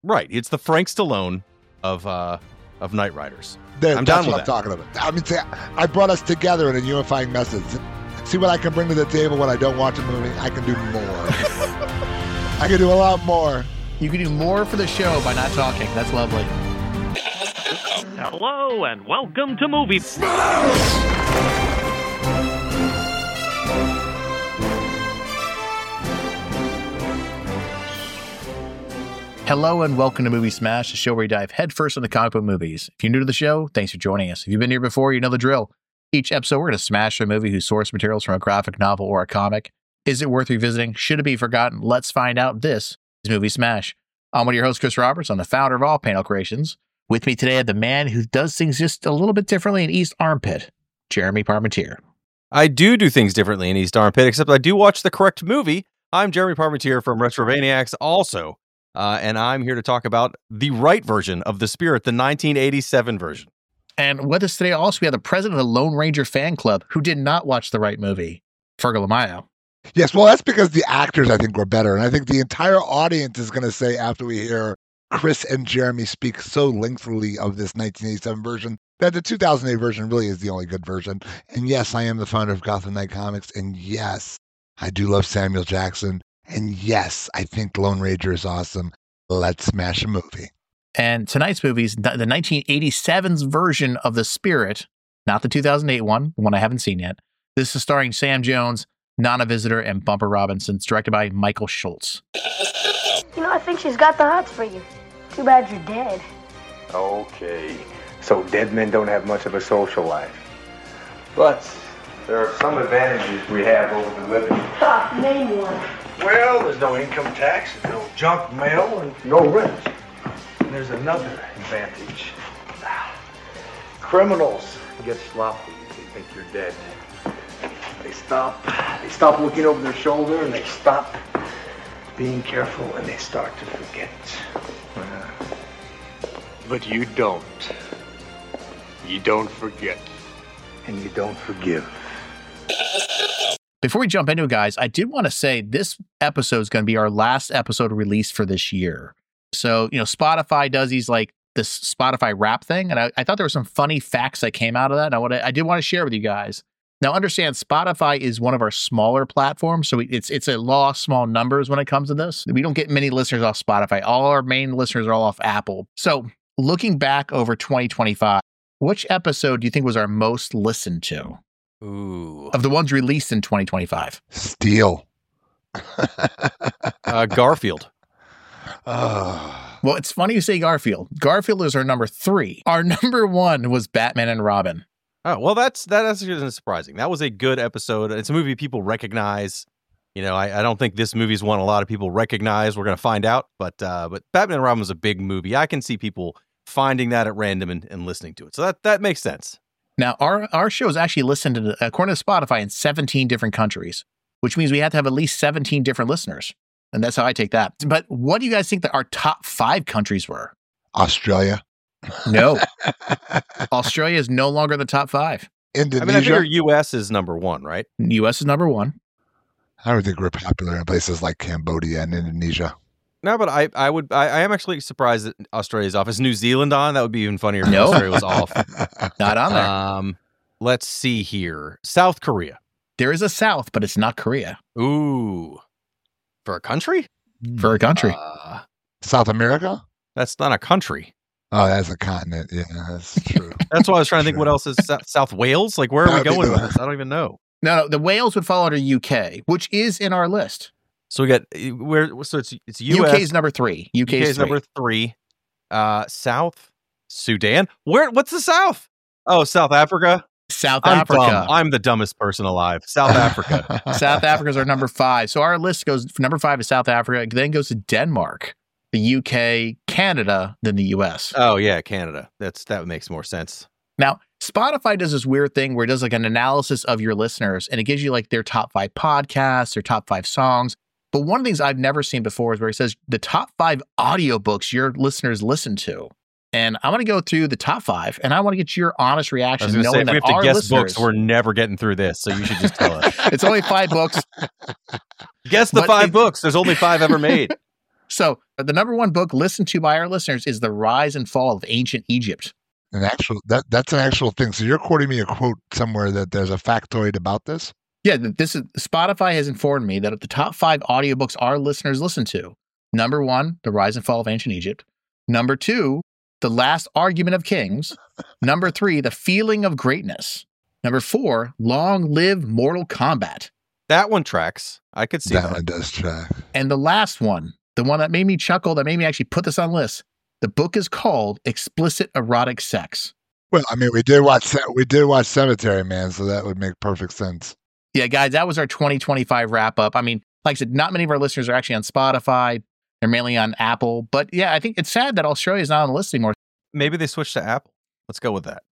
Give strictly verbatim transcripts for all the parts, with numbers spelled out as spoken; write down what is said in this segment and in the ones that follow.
Right. It's the Frank Stallone of uh, of Knight Riders. There, I'm that's down what with I'm that. talking about. I mean, see, I brought us together in a unifying message. See what I can bring to the table when I don't watch a movie? I can do more. I can do a lot more. You can do more for the show by not talking. That's lovely. Hello and welcome to Movie Hello and welcome to Movie Smash, a show where we dive headfirst into comic book movies. If you're new to the show, thanks for joining us. If you've been here before, you know the drill. Each episode, we're going to smash a movie whose source materials from a graphic novel or a comic. Is it worth revisiting? Should it be forgotten? Let's find out. This is Movie Smash. I'm one of your hosts, Chris Roberts. I'm the founder of All Panel Creations. With me today, I have the man who does things just a little bit differently in East Armpit, Jeremy Parmentier. I do do things differently in East Armpit, except I do watch the correct movie. I'm Jeremy Parmentier from Retrovaniacs also, uh, and I'm here to talk about the right version of The Spirit, the nineteen eighty-seven version. And with us today also, we have the president of the Lone Ranger fan club who did not watch the right movie, Fergal Amayo. Yes, well, that's because the actors, I think, were better. And I think the entire audience is going to say, after we hear Chris and Jeremy speak so lengthily of this nineteen eighty-seven version, that the two thousand eight version really is the only good version. And yes, I am the founder of Gotham Knight Comics. And yes, I do love Samuel Jackson. And yes, I think Lone Ranger is awesome. Let's smash a movie. And tonight's movie is the nineteen eighty-seven's version of The Spirit, not the two thousand eight one, the one I haven't seen yet. This is starring Sam Jones, Nana Visitor, and Bumper Robinson. It's directed by Michael Schultz. You know, I think she's got the hots for you. Too bad you're dead. Okay, so dead men don't have much of a social life. But there are some advantages we have over the living. Ha, name one. Well, there's no income tax, no junk mail, and no rent. And there's another advantage. Criminals get sloppy if they think you're dead. They stop, they stop looking over their shoulder, and they stop being careful, and they start to forget. Uh, but you don't. You don't forget. And you don't forgive. Before we jump into it, guys, I did want to say this episode is going to be our last episode released for this year. So, you know, Spotify does these like this Spotify rap thing. And I, I thought there were some funny facts that came out of that. And I, want to, I did want to share with you guys. Now, understand, Spotify is one of our smaller platforms, so it's it's a law of small numbers when it comes to this. We don't get many listeners off Spotify. All our main listeners are all off Apple. So, looking back over twenty twenty-five, which episode do you think was our most listened to? Ooh. Of the ones released in twenty twenty-five? Steel. uh, Garfield. Oh. Well, it's funny you say Garfield. Garfield is our number three. Our number one was Batman and Robin. Oh, well, that's that is surprising. That was a good episode. It's a movie people recognize. You know, I, I don't think this movie's one a lot of people recognize. We're going to find out. But uh, but Batman and Robin was a big movie. I can see people finding that at random and, and listening to it. So that, that makes sense. Now, our, our show is actually listened to, according to Spotify, in seventeen different countries, which means we have to have at least seventeen different listeners. And that's how I take that. But what do you guys think that our top five countries were? Australia. No. Australia is no longer in the top five. Indonesia. I mean, I figure U S is number one, right? U S is number one. I don't think we're popular in places like Cambodia and Indonesia. No, but I, I would, I, I am actually surprised that Australia's off. Is New Zealand on? That would be even funnier if No. Australia was off. Not on there. Um, let's see here. South Korea. There is a South, but it's not Korea. Ooh. For a country? For a country. Uh, South America? that's not a country. Oh, that's a continent. Yeah, that's true. That's why I was trying to think what else is South, South Wales? Like, where are we That'd be going the- with this? I don't even know. No, no, the Wales would fall under U K, which is in our list. So we got, where, so it's, it's U S. U K is number three. U K U K is is number three. Uh, South Sudan. Where? What's the South? Oh, South Africa. South I'm Africa. dumb. I'm the dumbest person alive. South Africa. South Africa is our number five. So our list goes, number five is South Africa, then goes to Denmark, the U K, Canada, then the U S. Oh yeah, Canada. That's that makes more sense. Now, Spotify does this weird thing where it does like an analysis of your listeners and it gives you like their top five podcasts, their top five songs. But one of the things I've never seen before is where it says the top five audiobooks your listeners listen to. And I'm going to go through the top five, and I want to get your honest I reaction. was going to say, knowing if that we have to our guess listeners, books, we're never getting through this. So you should just tell us. it's only five books. Guess the But five it- books. There's only five ever made. So the number one book listened to by our listeners is The Rise and Fall of Ancient Egypt. An actual that that's an actual thing. So you're quoting me a quote somewhere that there's a factoid about this? Yeah, this is Spotify has informed me that the top five audiobooks our listeners listen to. Number one, The Rise and Fall of Ancient Egypt. Number two, The Last Argument of Kings. Number three, The Feeling of Greatness. Number four, Long Live Mortal Kombat. That one tracks. I could see That that. one does track. And the last one, the one that made me chuckle, that made me actually put this on the list. The book is called Explicit Erotic Sex. Well, I mean, we did watch Ce- we did watch Cemetery Man, so that would make perfect sense. Yeah, guys, that was our twenty twenty-five wrap up. I mean, like I said, not many of our listeners are actually on Spotify. They're mainly on Apple. But yeah, I think it's sad that Australia is not on the list anymore. Maybe they switched to Apple. Let's go with that.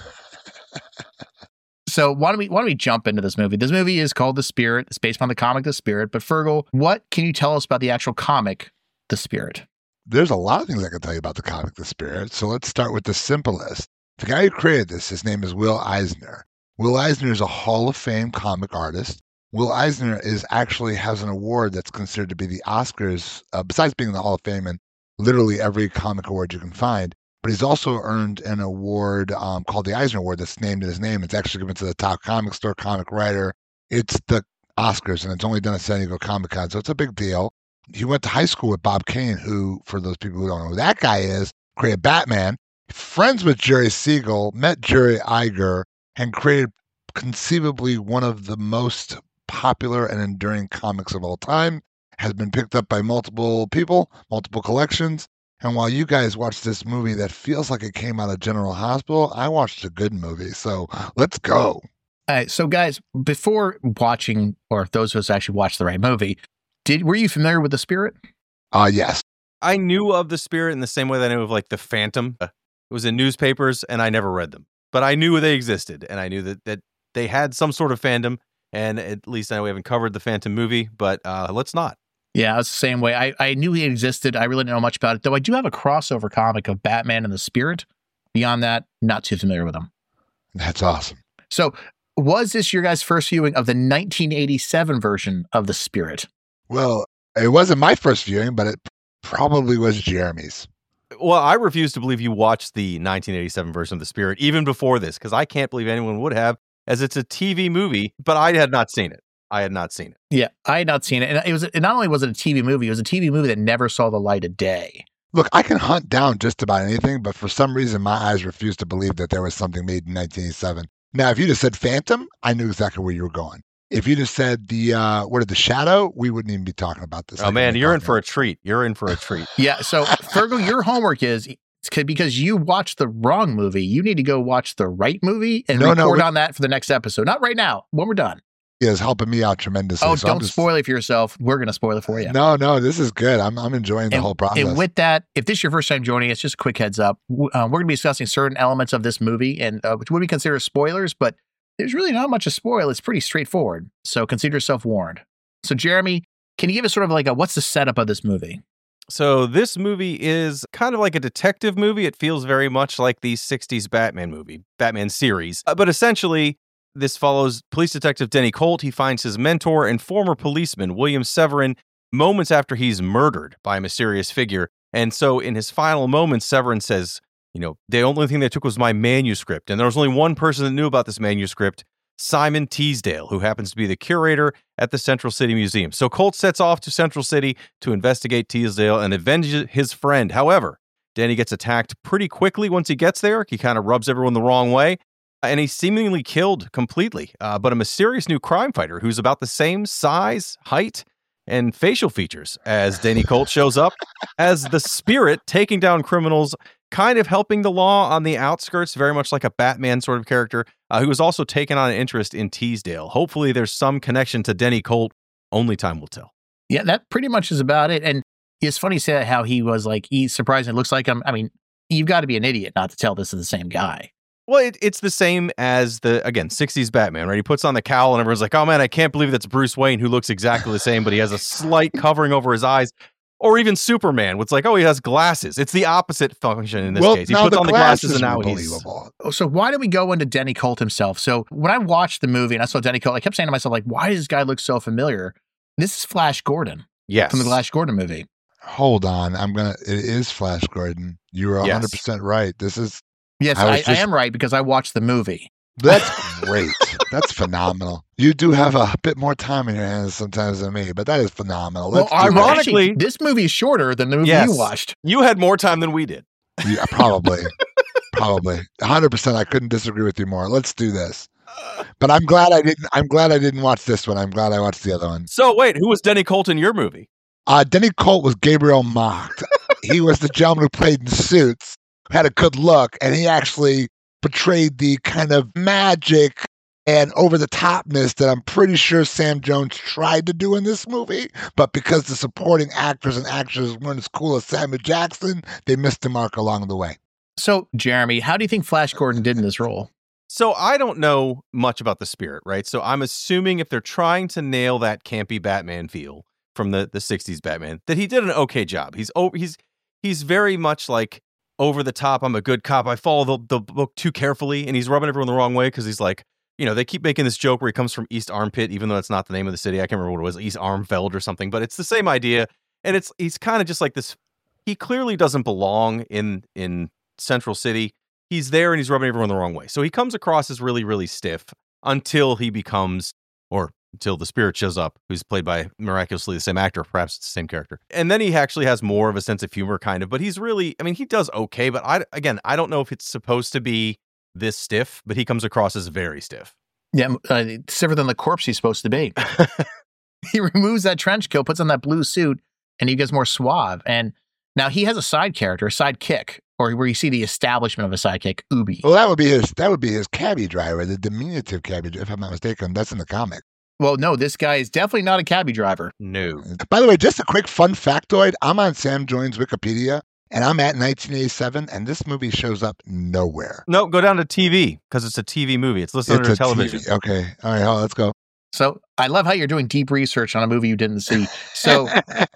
So why don't we why don't we jump into this movie? This movie is called The Spirit. It's based on the comic The Spirit. But Fergal, what can you tell us about the actual comic The Spirit? There's a lot of things I can tell you about the comic The Spirit. So let's start with the simplest. The guy who created this, his name is Will Eisner. Will Eisner is a Hall of Fame comic artist. Will Eisner is actually has an award that's considered to be the Oscars, uh, besides being in the Hall of Fame and literally every comic award you can find. But he's also earned an award um, called the Eisner Award that's named in his name. It's actually given to the top comic store, comic writer. It's the Oscars, and it's only done at San Diego Comic-Con, so it's a big deal. He went to high school with Bob Kane, who, for those people who don't know who that guy is, created Batman, friends with Jerry Siegel, met Jerry Iger, and created conceivably one of the most popular and enduring comics of all time, has been picked up by multiple people, multiple collections. And while you guys watched this movie that feels like it came out of General Hospital, I watched a good movie. So let's go. All right, so guys, before watching, or if those of us actually watched the right movie, did were you familiar with The Spirit? Uh, yes. I knew of The Spirit in the same way that I knew of like The Phantom. It was in newspapers and I never read them. But I knew they existed and I knew that, that they had some sort of fandom. And at least I know we haven't covered the Phantom movie, but uh, let's not. Yeah, it's the same way. I, I knew he existed. I really didn't know much about it, though I do have a crossover comic of Batman and the Spirit. Beyond that, not too familiar with him. That's awesome. So was this your guys' first viewing of the nineteen eighty-seven version of The Spirit? Well, it wasn't my first viewing, but it probably was Jeremy's. Well, I refuse to believe you watched the nineteen eighty-seven version of The Spirit even before this, because I can't believe anyone would have, as it's a T V movie, but I had not seen it. I had not seen it. Yeah, I had not seen it. And it was it not only was it a T V movie, it was a T V movie that never saw the light of day. Look, I can hunt down just about anything, but for some reason, my eyes refuse to believe that there was something made in nineteen eighty-seven. Now, if you just said Phantom, I knew exactly where you were going. If you just said the, uh, what are the Shadow, we wouldn't even be talking about this. Oh, man, you're in for a treat. You're in for a treat. Yeah, so Fergal, your homework is, it's because you watched the wrong movie, you need to go watch the right movie and no, report no, we, on that for the next episode. Not right now, when we're done. He is helping me out tremendously. Oh, so don't just, spoil it for yourself. We're going to spoil it for you. No, no, this is good. I'm I'm enjoying the and, whole process. And with that, if this is your first time joining us, just a quick heads up. Uh, we're going to be discussing certain elements of this movie, and uh, which would be considered spoilers, but there's really not much to spoil. It's pretty straightforward. So consider yourself warned. So Jeremy, can you give us sort of like a, what's the setup of this movie? So this movie is kind of like a detective movie. It feels very much like the sixties Batman movie, Batman series. Uh, but essentially, this follows police detective Denny Colt. He finds his mentor and former policeman, William Severin, moments after he's murdered by a mysterious figure. And so in his final moments, Severin says, you know, the only thing they took was my manuscript. And there was only one person that knew about this manuscript, Simon Teasdale, who happens to be the curator at the Central City Museum. So Colt sets off to Central City to investigate Teasdale and avenge his friend. However, Denny gets attacked pretty quickly once he gets there. He kind of rubs everyone the wrong way. And he's seemingly killed completely. Uh, but a mysterious new crime fighter who's about the same size, height, and facial features as Denny Colt shows up as the Spirit, taking down criminals, kind of helping the law on the outskirts, very much like a Batman sort of character, uh, who has also taken on an interest in Teasdale. Hopefully there's some connection to Denny Colt. Only time will tell. Yeah, that pretty much is about it. And it's funny to say how he was like, he's surprising. It looks like him. I mean, you've got to be an idiot not to tell this is the same guy. Well, it, it's the same as the, again, sixties Batman, right? He puts on the cowl and everyone's like, oh man, I can't believe that's Bruce Wayne, who looks exactly the same, but he has a slight covering over his eyes. Or even Superman, it's like, oh, he has glasses. It's the opposite function in this well, case. He puts the on the glasses and now he's... So why did we go into Denny Colt himself? So when I watched the movie and I saw Denny Colt, I kept saying to myself, like, why does this guy look so familiar? This is Flash Gordon. Yes. From the Flash Gordon movie. Hold on. I'm going to, it is Flash Gordon. You were one hundred percent Yes. right. This is, Yes, I I, was I just- am right because I watched the movie. that's great. That's phenomenal. You do have a bit more time in your hands sometimes than me, but that is phenomenal. Let's well, do that. ironically, Actually- this movie is shorter than the movie Yes. you watched. You had more time than we did. Yeah, probably. Probably. one hundred percent. I couldn't disagree with you more. Let's do this. But I'm glad I didn't I'm glad I didn't watch this one. I'm glad I watched the other one. So wait, who was Denny Colt in your movie? Uh, Denny Colt was Gabriel Macht. He was the gentleman who played in Suits, had a good look, and he actually portrayed the kind of magic and over-the-topness that I'm pretty sure Sam Jones tried to do in this movie. But because the supporting actors and actresses weren't as cool as Samuel Jackson, they missed the mark along the way. So, Jeremy, how do you think Flash Gordon did in this role? So I don't know much about the Spirit, right? So I'm assuming if they're trying to nail that campy Batman feel from the, the sixties Batman, that he did an okay job. He's oh, he's he's very much like over the top. I'm a good cop. I follow the, the book too carefully, and he's rubbing everyone the wrong way because he's like, you know, they keep making this joke where he comes from East Armpit, even though that's not the name of the city. I can't remember what it was, East Armfeld or something, but it's the same idea. And it's he's kind of just like this. He clearly doesn't belong in in Central City. He's there and he's rubbing everyone the wrong way. So he comes across as really, really stiff until he becomes, or until the Spirit shows up, who's played by miraculously the same actor, perhaps it's the same character. And then he actually has more of a sense of humor, kind of, but he's really, I mean, he does okay, but I, again, I don't know if it's supposed to be this stiff, but he comes across as very stiff. Yeah, uh, stiffer than the corpse he's supposed to be. He removes that trench coat, puts on that blue suit, and he gets more suave. And now he has a side character, a sidekick, or where you see the establishment of a sidekick, Ubi. Well, that would be his. That would be his cabbie driver, the diminutive cabbie, if I'm not mistaken. That's in the comic. Well, no, this guy is definitely not a cabbie driver. No. By the way, just a quick fun factoid. I'm on Sam Jones' Wikipedia, and I'm at nineteen eighty-seven, and this movie shows up nowhere. No, go down to T V because it's a T V movie. It's listed under a television. T V. Okay. All right. Hold on, let's go. So I love how you're doing deep research on a movie you didn't see. So,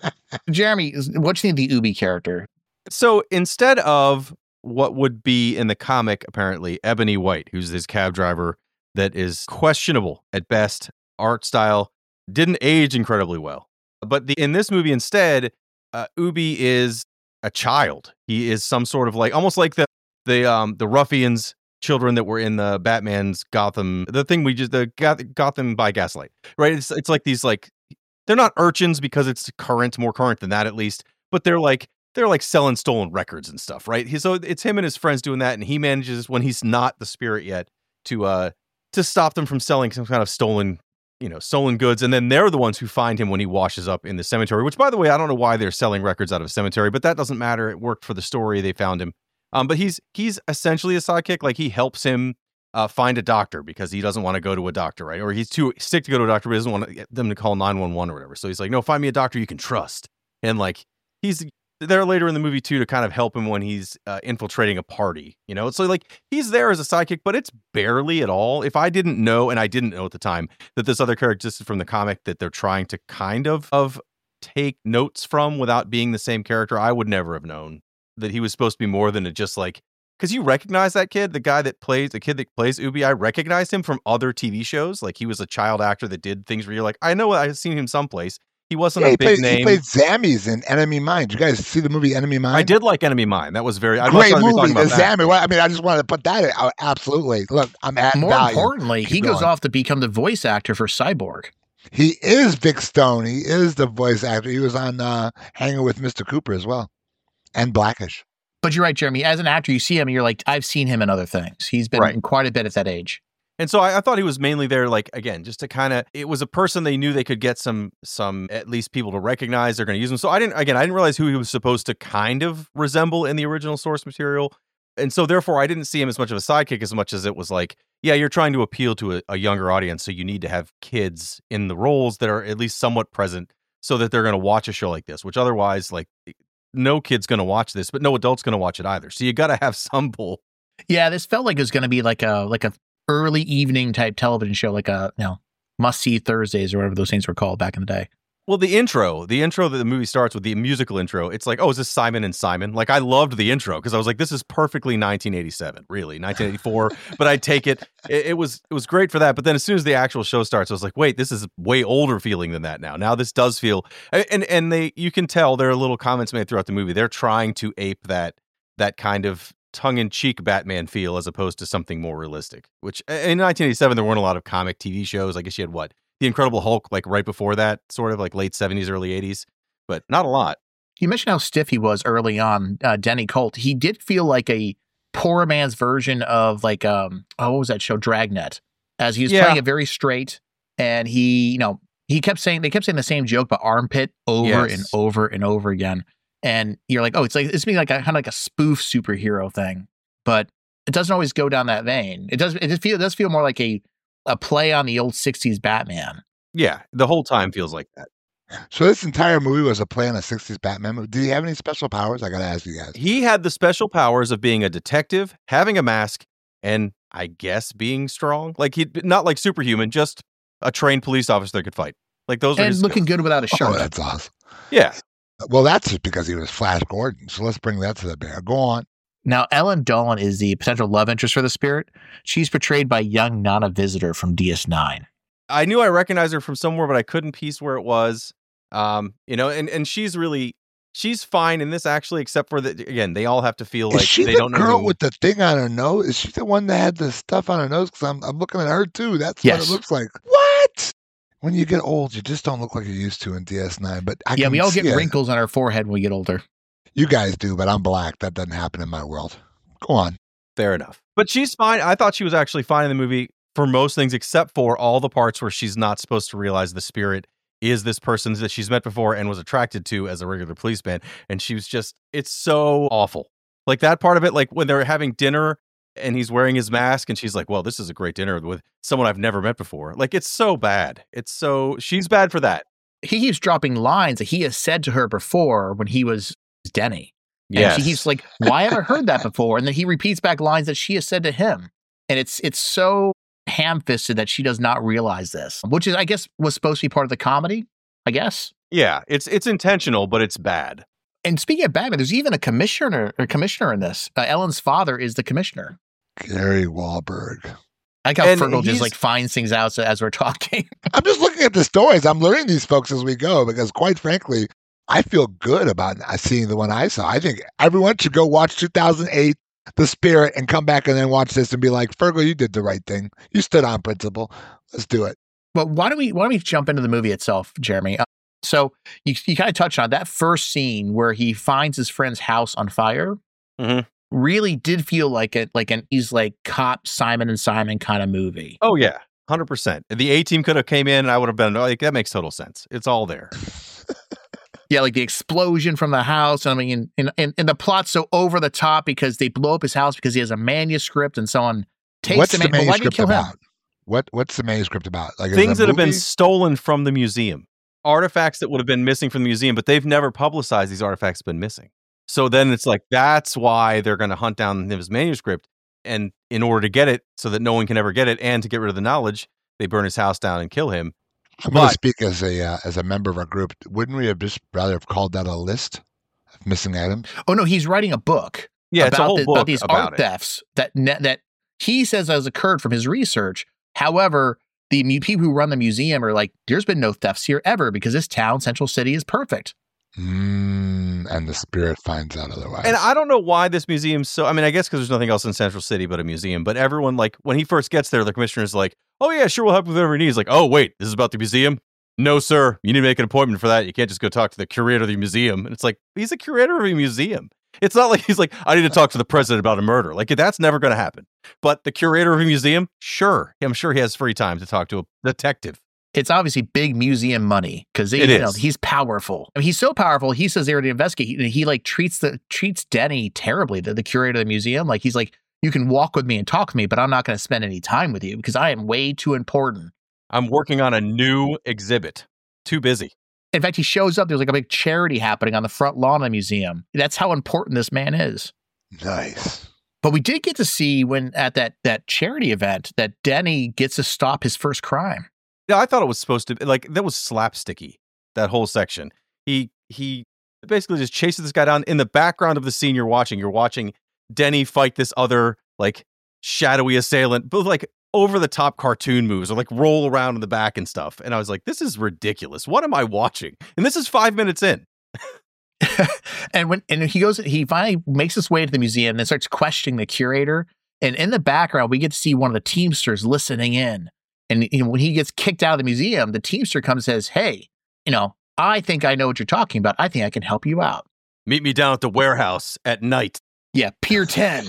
Jeremy, what do you think of the Ubi character? So instead of what would be in the comic, apparently, Ebony White, who's this cab driver that is questionable at best, art style, didn't age incredibly well. But the, in this movie, instead, uh, Ubi is a child. He is some sort of like, almost like the the um the ruffians children that were in the Batman's Gotham, the thing we just, the Goth- Gotham by Gaslight, right? It's it's like these like, they're not urchins because it's current, more current than that at least, but they're like, they're like selling stolen records and stuff, right? He, so it's him and his friends doing that, and he manages, when he's not the Spirit yet, to uh to stop them from selling some kind of stolen, you know, stolen goods. And then they're the ones who find him when he washes up in the cemetery, which, by the way, I don't know why they're selling records out of a cemetery, but that doesn't matter. It worked for the story. They found him. Um, but he's he's essentially a sidekick. Like, he helps him uh, find a doctor because he doesn't want to go to a doctor, right? Or he's too sick to go to a doctor, but he doesn't want to get them to call nine one one or whatever. So he's like, no, find me a doctor you can trust. And like, he's there later in the movie too to kind of help him when he's uh, infiltrating a party, you know? So like, he's there as a sidekick, but it's barely at all. If I didn't know, and I didn't know at the time, that this other character existed from the comic that they're trying to kind of of take notes from without being the same character, I would never have known that he was supposed to be more than a just like, because you recognize that kid, the guy that plays, the kid that plays Ubi, I recognized him from other T V shows. Like, he was a child actor that did things where you're like, I know I've seen him someplace. He wasn't Yeah, a he, big played, name. he played Zammies in Enemy Mine. Did you guys see the movie Enemy Mine? I did like Enemy Mine. That was very I'd Great much rather be movie. talking about The that. Zammy. Well, I mean, I just wanted to put that in. Oh, absolutely. Look, I'm at More value. importantly, Keep he goes going. off to become the voice actor for Cyborg. He is Vic Stone. He is the voice actor. He was on uh, Hanging with Mister Cooper as well, and Blackish. But you're right, Jeremy. As an actor, you see him and you're like, I've seen him in other things. He's been Right. in quite a bit at that age. And so I, I thought he was mainly there, like, again, just to kind of, it was a person they knew they could get some, some at least people to recognize. They're going to use him. So I didn't, again, I didn't realize who he was supposed to kind of resemble in the original source material. And so therefore I didn't see him as much of a sidekick as much as it was like, yeah, you're trying to appeal to a, a younger audience. So you need to have kids in the roles that are at least somewhat present so that they're going to watch a show like this, which otherwise, like, no kid's going to watch this, but no adult's going to watch it either. So you got to have some pull. Yeah, this felt like it was going to be like a like a early evening type television show, like a you know must see Thursdays or whatever those things were called back in the day. Well, the intro, the intro that the movie starts with, the musical intro, it's like, oh, is this Simon and Simon? Like, I loved the intro because I was like, this is perfectly nineteen eighty-seven, really, nineteen eighty-four. But I take it. it. It was it was great for that. But then as soon as the actual show starts, I was like, wait, this is way older feeling than that now. Now this does feel, and and they, you can tell there are little comments made throughout the movie. They're trying to ape that that kind of tongue-in-cheek Batman feel as opposed to something more realistic. Which in nineteen eighty-seven there weren't a lot of comic T V shows. I guess you had what? The Incredible Hulk, like right before that, sort of like late seventies, early eighties, but not a lot. You mentioned how stiff he was early on, uh, Denny Colt. He did feel like a poor man's version of like, um, oh, what was that show? Dragnet. As he was Yeah. playing it very straight, and he, you know, he kept saying, they kept saying the same joke about armpit over Yes. and over and over again. And you're like, oh, it's like, it's being like a kind of like a spoof superhero thing, but it doesn't always go down that vein. It does, it just feel, it does feel more like a, a play on the old sixties Batman. Yeah, the whole time feels like that. So this entire movie was a play on a sixties Batman movie. Did he have any special powers? I got to ask you guys. He had the special powers of being a detective, having a mask, and I guess being strong. Like he, not like superhuman, just a trained police officer that could fight. Like those are And his looking skills. good without a Oh, shirt. that's awesome. Yeah. Well, that's just because he was Flash Gordon. So let's bring that to the bear. Go on. Now, Ellen Dolan is the potential love interest for the Spirit. She's portrayed by young Nana Visitor from D S nine. I knew I recognized her from somewhere, but I couldn't piece where it was. Um, you know, and, and she's really, she's fine in this actually, except for that, again, they all have to feel Is like she they the don't know. girl who- with the thing on her nose? Is she the one that had the stuff on her nose? Because I'm, I'm looking at her too. That's Yes. what it looks like. What? When you get old, you just don't look like you used to in D S nine. But I Yeah, can we all see get it. wrinkles on our forehead when we get older. You guys do, but I'm black. That doesn't happen in my world. Go on. Fair enough. But she's fine. I thought she was actually fine in the movie for most things, except for all the parts where she's not supposed to realize the Spirit is this person that she's met before and was attracted to as a regular policeman. And she was just, it's so awful. Like that part of it, like when they're having dinner and he's wearing his mask and she's like, well, this is a great dinner with someone I've never met before. Like it's so bad. It's so, she's bad for that. He keeps dropping lines that he has said to her before when he was Denny. And Yes. she keeps like, why haven't I heard that before? And then he repeats back lines that she has said to him. And it's it's so ham-fisted that she does not realize this, which is, I guess, was supposed to be part of the comedy, I guess. Yeah, it's it's intentional, but it's bad. And speaking of Batman, there's even a commissioner or commissioner in this. Uh, Ellen's father is the commissioner. Gary Wahlberg. I like how And Fergal just he's- like finds things out as we're talking. I'm just looking at the stories. I'm learning these folks as we go because, quite frankly, I feel good about seeing the one I saw. I think everyone should go watch two thousand eight, The Spirit, and come back and then watch this and be like, Fergal, you did the right thing. You stood on principle. Let's do it. But why don't we why don't we jump into the movie itself, Jeremy? Uh, so you you kind of touched on that first scene where he finds his friend's house on fire. Mhm. Really did feel like it like an he's like cop Simon and Simon kind of movie. Oh yeah, one hundred percent. The A team could have came in and I would have been like, that makes total sense. It's all there. Yeah, like the explosion from the house. I mean, and, and, and the plot's so over the top because they blow up his house because he has a manuscript and someone takes What's the, the man- well, why did you manuscript kill him? about? What What's the manuscript about? Like is it Things a that have been movie? stolen from the museum, artifacts that would have been missing from the museum, but they've never publicized these artifacts have been missing. So then it's like, that's why they're going to hunt down his manuscript. And in order to get it so that no one can ever get it and to get rid of the knowledge, they burn his house down and kill him. I'm going But- to speak as a uh, as a member of our group. Wouldn't we have just rather have called that a list of missing items? Oh no, he's writing a book. Yeah, it's a about whole the- book about these about art it. thefts that ne- that he says has occurred from his research. However, the mu- people who run the museum are like, there's been no thefts here ever because this town, Central City, is perfect. Mm, and the Spirit finds out otherwise. And I don't know why this museum's so, I mean, I guess because there's nothing else in Central City but a museum, but everyone, like, when he first gets there, the commissioner's like, oh yeah, sure, we'll help with whatever he needs. Like, oh wait, this is about the museum? No, sir, you need to make an appointment for that. You can't just go talk to the curator of the museum. And it's like, he's a curator of a museum. It's not like he's like, I need to talk to the president about a murder. Like, that's never going to happen. But the curator of a museum, sure. I'm sure he has free time to talk to a detective. It's obviously big museum money because It you know is. he's powerful. I mean, he's so powerful. He says they're to investigate. He, he like treats the treats Denny terribly. The, the curator of the museum, like he's like, you can walk with me and talk to me, but I'm not going to spend any time with you because I am way too important. I'm working on a new exhibit. Too busy. In fact, he shows up. There's like a big charity happening on the front lawn of the museum. That's how important this man is. Nice. But we did get to see when at that that charity event that Denny gets to stop his first crime. Yeah, I thought it was supposed to be like that was slapsticky. that whole section. He he basically just chases this guy down. In the background of the scene you're watching, you're watching Denny fight this other like shadowy assailant, but like over the top cartoon moves or like roll around in the back and stuff. And I was like, this is ridiculous. What am I watching? And this is five minutes in. and when and he goes, he finally makes his way to the museum and then starts questioning the curator. And in the background, we get to see one of the Teamsters listening in. And you know, when he gets kicked out of the museum, the Teamster comes and says, hey, you know, I think I know what you're talking about. I think I can help you out. Meet me down at the warehouse at night. Yeah, Pier ten.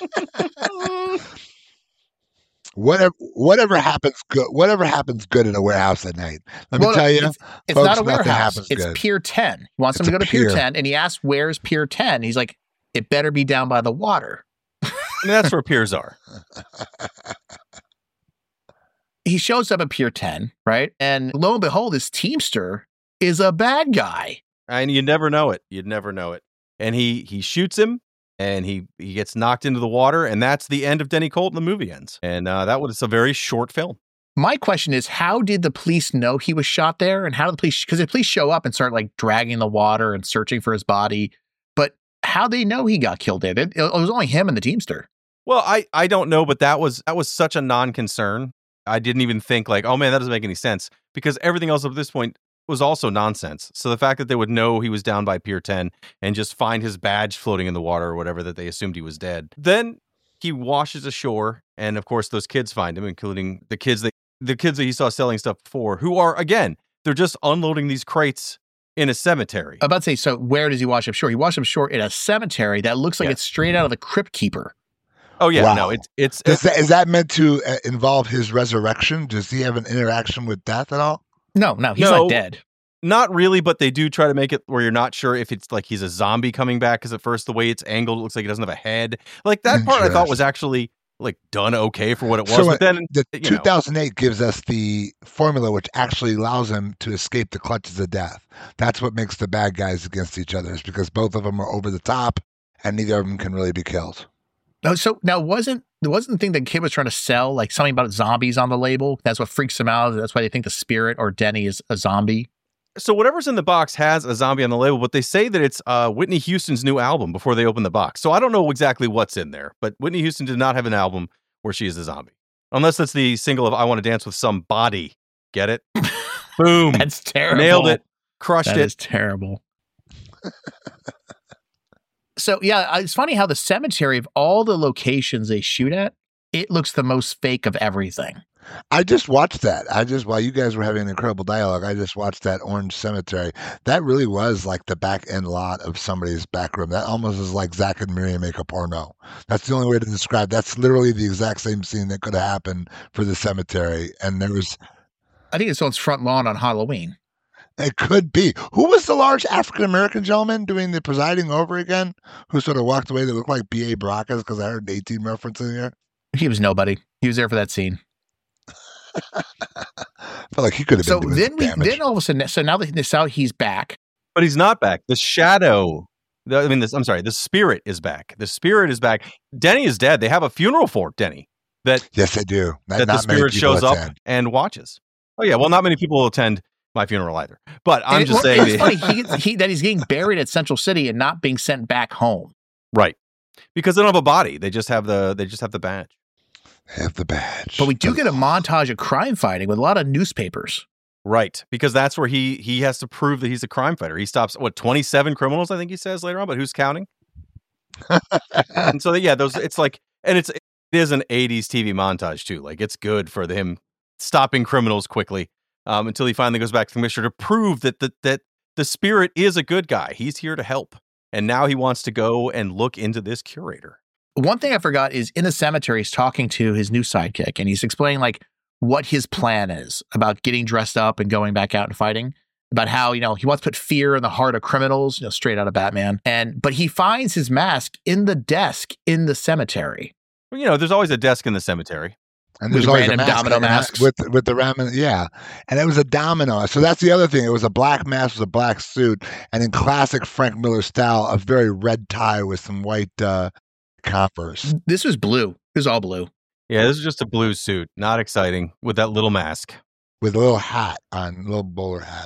Whatever, whatever happens good. Whatever happens good in a warehouse at night. Let well, me tell you, it's, it's folks, not a warehouse. It's good. Pier ten. He wants It's him to go to Pier pier. ten, and he asks, "Where's Pier ten?" He's like, "It better be down by the water." I mean, that's where piers are. He shows up at Pier ten, right? And lo and behold, this Teamster is a bad guy. And you never know it. You'd never know it. And he he shoots him, and he he gets knocked into the water, and that's the end of Denny Colt, and the movie ends. And uh, that was a very short film. My question is, how did the police know he was shot there? And how did the police, because the police show up and start like dragging the water and searching for his body. But how they know he got killed there? It, it was only him and the Teamster. Well, I, I don't know, but that was that was such a non-concern. I didn't even think like, oh man, that doesn't make any sense, because everything else up to this point was also nonsense. So the fact that they would know he was down by Pier ten and just find his badge floating in the water or whatever, that they assumed he was dead. Then he washes ashore, and of course those kids find him, including the kids that the kids that he saw selling stuff before, who are, again, they're just unloading these crates in a cemetery. I'm about to say, so where does he wash up shore? He washed up shore in a cemetery that looks like Yeah. it's straight out of the Crypt Keeper. Oh yeah, Wow. no, it's it's, Does it's that, is that meant to uh, involve his resurrection? Does he have an interaction with death at all? No, no, he's No. not dead. not really, but they do try to make it where you're not sure if it's like he's a zombie coming back, because at first the way it's angled, it looks like he doesn't have a head. Like that part I thought was actually like done okay for what it was. So, uh, but then The you know. two thousand eight gives us the formula which actually allows him to escape the clutches of death. That's what makes the bad guys against each other, is because both of them are over the top and neither of them can really be killed. No, so now wasn't there wasn't the thing that kid was trying to sell, like something about zombies on the label? That's what freaks them out. That's why they think the spirit or Denny is a zombie. So whatever's in the box has a zombie on the label, but they say that it's uh, Whitney Houston's new album before they open the box. So I don't know exactly what's in there, but Whitney Houston did not have an album where she is a zombie. Unless that's the single of I Want to Dance with Somebody. Get it? Boom. That's terrible. Nailed it. Crushed That it. is terrible. So yeah, it's funny how the cemetery, of all the locations they shoot at, it looks the most fake of everything. I just watched that. I just, while you guys were having an incredible dialogue, I just watched that Orange Cemetery. That really was like the back end lot of somebody's back room. That almost is like Zach and Miriam make a porno. That's the only way to describe. That's literally the exact same scene that could have happened for the cemetery. And there was, I think it's on its front lawn on Halloween. it could be. Who was the large African American gentleman doing the presiding over again? Who sort of walked away that looked like B A Baracus, because I heard an eighteen reference in here. He was nobody. He was there for that scene. Felt like he could have been So doing then some we, damage. then all of a sudden, so now that this out, he's back. But he's not back. The shadow. The, I mean, this, I'm sorry. The spirit is back. The spirit is back. Denny is dead. They have a funeral for Denny. That Yes, I do. Not, that the not many spirit people shows up attend. and watches. Oh yeah. Well, not many people will attend my funeral either. But I'm And it- just well, saying. It's the- funny he, he, that he's getting buried at Central City and not being sent back home. Right. Because they don't have a body. They just have the they just have the badge. Have the badge. But we do get a montage of crime fighting with a lot of newspapers. Right. Because that's where he he has to prove that he's a crime fighter. He stops what twenty-seven criminals, I think he says later on, but who's counting? And so yeah, those it's like and it's it is an eighties T V montage too. Like it's good for the, him stopping criminals quickly um, until he finally goes back to the commissioner to prove that the, that the spirit is a good guy. He's here to help. And now he wants to go and look into this curator. One thing I forgot is in the cemetery, he's talking to his new sidekick and he's explaining like what his plan is about getting dressed up and going back out and fighting, about how, you know, he wants to put fear in the heart of criminals, you know, straight out of Batman. And, but he finds his mask in the desk in the cemetery. Well, you know, there's always a desk in the cemetery. And With there's always a random mask domino hanging out masks. with with the ramen, yeah. And it was a domino. So that's the other thing. It was a black mask with a black suit, and in classic Frank Miller style, a very red tie with some white uh, Converse. This was blue. It was all blue. Yeah, this is just a blue suit. Not exciting with that little mask. With a little hat on, a little bowler hat.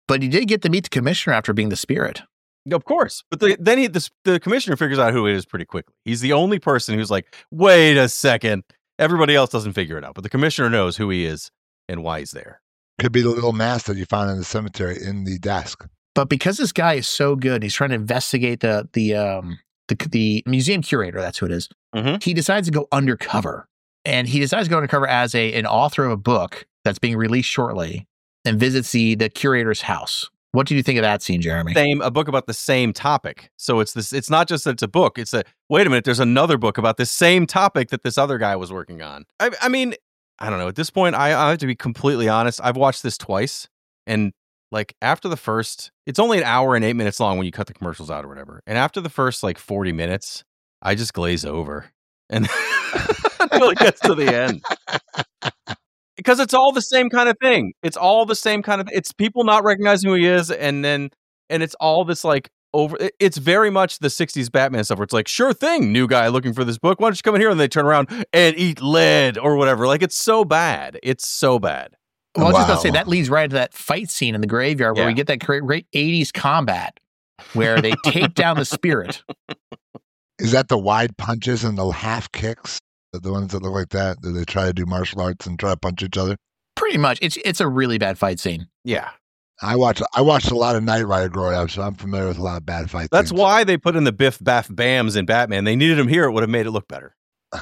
But he did get to meet the commissioner after being the spirit. Of course. But the, then he, the, the commissioner figures out who it is pretty quickly. He's the only person who's like, wait a second. Everybody else doesn't figure it out. But the commissioner knows who he is and why he's there. Could be the little mask that you found in the cemetery in the desk. But because this guy is so good, he's trying to investigate the the um the, the museum curator, that's who it is. Mm-hmm. He decides to go undercover. And he decides to go undercover as a an author of a book that's being released shortly and visits the, the curator's house. What did you think of that scene, Jeremy? Same, a book about the same topic. So it's this. It's not just that it's a book. It's a, wait a minute, there's another book about the same topic that this other guy was working on. I, I mean, I don't know. At this point, I, I have to be completely honest. I've watched this twice. And like after the first, it's only an hour and eight minutes long when you cut the commercials out or whatever. And after the first like forty minutes, I just glaze over. And until it gets to the end. Because it's all the same kind of thing. It's all the same kind of, it's people not recognizing who he is. And then, and it's all this like over, it's very much the sixties Batman stuff where it's like, sure thing, new guy looking for this book. Why don't you come in here? And they turn around and eat lead or whatever. Like it's so bad. It's so bad. Well, I was Wow. just about to say, that leads right to that fight scene in the graveyard where Yeah. we get that great, great eighties combat where they take down the spirit. Is that the wide punches and the half kicks? The ones that look like that? Do they try to do martial arts and try to punch each other? Pretty much. It's it's a really bad fight scene. Yeah. I watched I watched a lot of Knight Rider growing up, so I'm familiar with a lot of bad fight That's scenes. why they put in the Biff Baff Bams in Batman. They needed him here. It would have made it look better.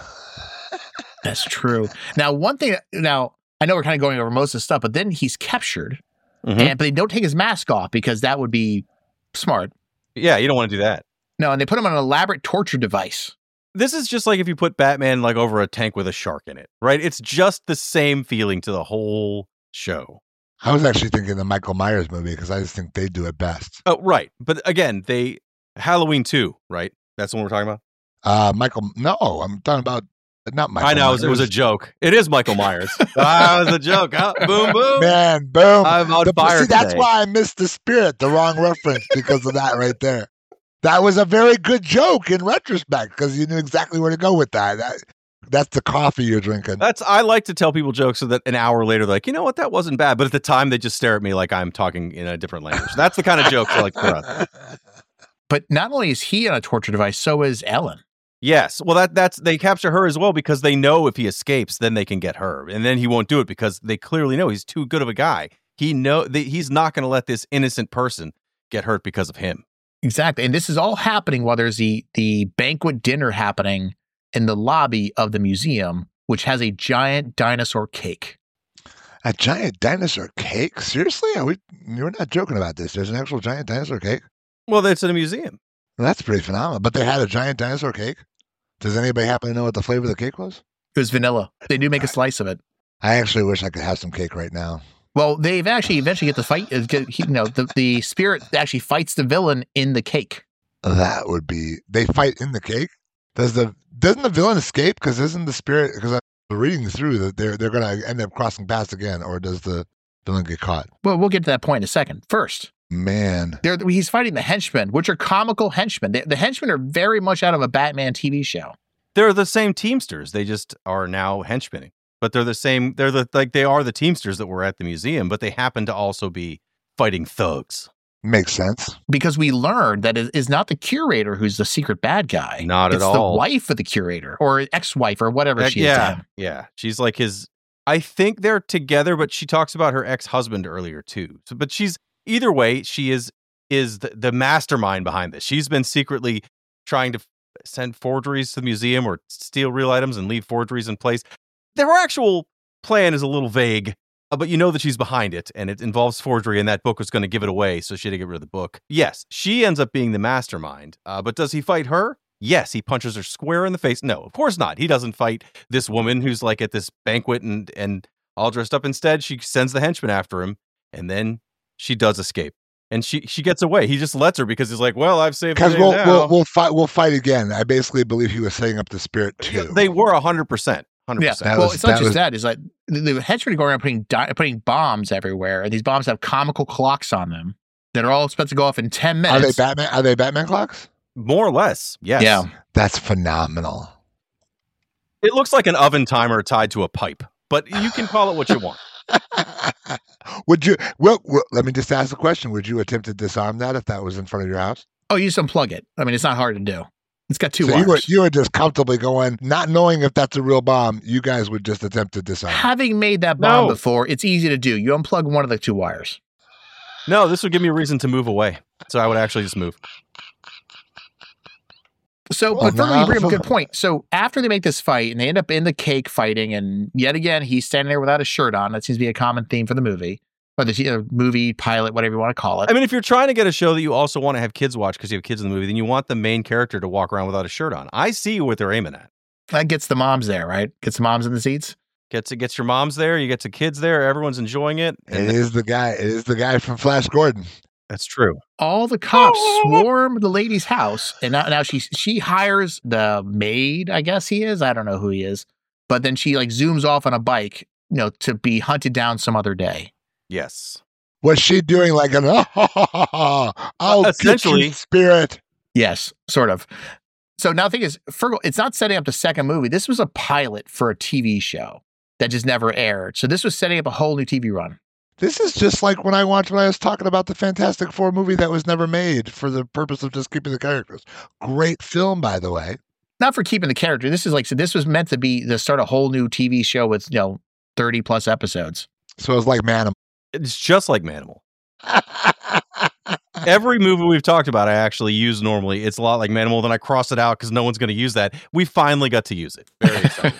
That's true. Now, one thing, now, I know we're kind of going over most of the stuff, but then he's captured, Mhm. and but they don't take his mask off because that would be smart. Yeah, you don't want to do that. No, and they put him on an elaborate torture device. This is just like if you put Batman like over a tank with a shark in it, right? It's just the same feeling to the whole show. I was actually thinking the Michael Myers movie because I just think they do it best. Oh, right. But again, they Halloween two, right? That's the one we're talking about. Uh, Michael, no, I'm talking about not Michael. I know it was, it was a Myers. joke. It is Michael Myers. Ah, it was a joke. Huh? Boom, boom. Man, boom. I'm on The- fire see, that's today. why I missed the spirit, the wrong reference because of that right there. That was a very good joke in retrospect because you knew exactly where to go with that. that that's the coffee you're drinking. That's I like to tell people jokes so that an hour later they're like, you know what, that wasn't bad. But at the time they just stare at me like I'm talking in a different language. That's the kind of jokes I like to put out there. But not only is he on a torture device, so is Ellen. Yes. Well, that that's they capture her as well because they know if he escapes, then they can get her, and then he won't do it because they clearly know he's too good of a guy. He know they, he's not going to let this innocent person get hurt because of him. Exactly. And this is all happening while there's the, the banquet dinner happening in the lobby of the museum, which has a giant dinosaur cake. A giant dinosaur cake? Seriously? Are we? You're not joking about this. There's an actual giant dinosaur cake? Well, that's in a museum. Well, that's pretty phenomenal. But they had a giant dinosaur cake? Does anybody happen to know what the flavor of the cake was? It was vanilla. They do make a slice of it. I actually wish I could have some cake right now. Well, they've actually eventually get the fight. uh, get- he- You know, the, the spirit actually fights the villain in the cake. That would be. They fight in the cake. Does the doesn't the villain escape? Because isn't the spirit? Because I'm reading through that they're they're going to end up crossing paths again, or does the villain get caught? Well, we'll get to that point in a second. First, Man, they're, he's fighting the henchmen, which are comical henchmen. The, the henchmen are very much out of a Batman T V show. They're the same Teamsters. They just are now henchmen. But they're the same. They're the like they are the Teamsters that were at the museum, but they happen to also be fighting thugs. makes sense. Because we learned that it is not the curator who's the secret bad guy. Not at it's all. the wife of the curator or ex-wife or whatever Heck, she is to yeah, him. yeah. She's like his. I think they're together, but she talks about her ex-husband earlier too. So, but she's either way. She is is the, the mastermind behind this. She's been secretly trying to f- send forgeries to the museum or steal real items and leave forgeries in place. Their actual plan is a little vague, uh, but you know that she's behind it, and it involves forgery, and that book was going to give it away, so she had to get rid of the book. Yes, she ends up being the mastermind, uh, but does he fight her? Yes, he punches her square in the face. No, of course not. He doesn't fight this woman who's like at this banquet and, and all dressed up. Instead, she sends the henchman after him, and then she does escape. And she, she gets away. He just lets her because he's like, well, I've saved the Because day we'll, now. we'll we'll fight we'll fight again. I basically believe he was setting up the spirit too. They were one hundred percent. one hundred Yeah. percent. That well, was- it's not that just was- that. It's like the, the henchmen are going around putting di- putting bombs everywhere, and these bombs have comical clocks on them that are all supposed to go off in ten Are they minutes. Batman? Are they Batman clocks? More or less, yes. Yeah. That's phenomenal. It looks like an oven timer tied to a pipe, but you can call it what you want. Would you? Well, well, let me just ask a question. Would you attempt to disarm that if that was in front of your house? Oh, you just unplug it. I mean, it's not hard to do. It's got two so wires. You would, you would just comfortably go in, not knowing if that's a real bomb. You guys would just attempt to disarm. Having made that bomb No. before, it's easy to do. You unplug one of the two wires. No, this would give me a reason to move away. So I would actually just move. So, Well, but Fergal, you bring up a now- good point. So after they make this fight and they end up in the cake fighting, and yet again, he's standing there without a shirt on. That seems to be a common theme for the movie, or the uh, movie pilot, whatever you want to call it. I mean, if you're trying to get a show that you also want to have kids watch because you have kids in the movie, then you want the main character to walk around without a shirt on. I see what they're aiming at. That gets the moms there, right? Gets the moms in the seats. Gets it gets your moms there, you get the kids there, everyone's enjoying it. It And is the guy. It is the guy from Flash Gordon. that's true. All the cops swarm the lady's house, and now, now she she hires the maid. I guess he is. I don't know who he is, but then she like zooms off on a bike, you know, to be hunted down some other day. Yes. Was she doing like an oh, ha, ha, ha, ha, I'll get essentially. you, spirit? Yes, sort of. So now the thing is, Fergal, it's not setting up the second movie. This was a pilot for a T V show that just never aired. So this was setting up a whole new T V run. This is just like when I watched when I was talking about the Fantastic Four movie that was never made for the purpose of just keeping the characters. Great film, by the way. Not for keeping the character. This is like, so this was meant to be to start a whole new T V show with, you know, thirty plus episodes. So it's like Manimal. It's just like Manimal. Every movie we've talked about, I actually use normally. It's a lot like Manimal. Then I cross it out because no one's going to use that. We finally got to use it. Very excited.